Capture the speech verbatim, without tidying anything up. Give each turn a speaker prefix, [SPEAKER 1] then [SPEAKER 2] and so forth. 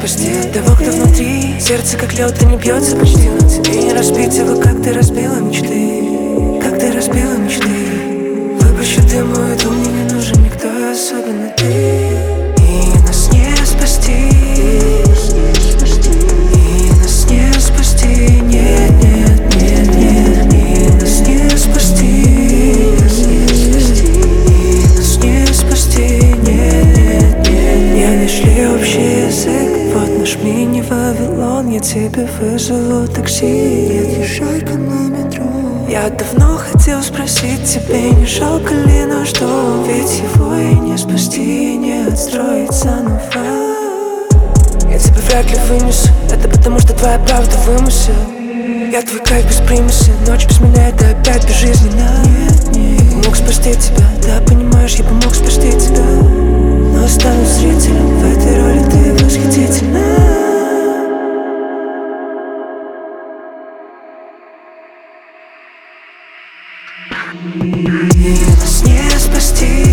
[SPEAKER 1] спасти от того, кто внутри. Сердце как лед, и не бьется почти, но тебе не разбить его, как ты разбила мечты. Как ты разбила мечты. Выпущу дыму, иду, мне не нужен никто, особенно ты. И нас не спасти. И нас не спасти. Нет, нет, нет, нет. И нас не спасти. И нас не спасти. Нет, нет, нет. Не нашли общий язык. Вот наш мини-Вавилон. Я тебе вызову такси. Отъезжай-ка на метро. Я давно хотел спросить тебе, не жалко ли наш дом? Ведь его и не спасти, и не отстроить заново. Я тебя вряд ли вынесу, это потому что твоя правда вымысел. Я твой кайф без примеси, ночь без меня это опять безжизненно. Нет, нет. Я бы мог спасти тебя, да понимаешь, я бы мог спасти тебя. Но останусь зрителем, в этой роли ты восхитительна. И нас не спасти.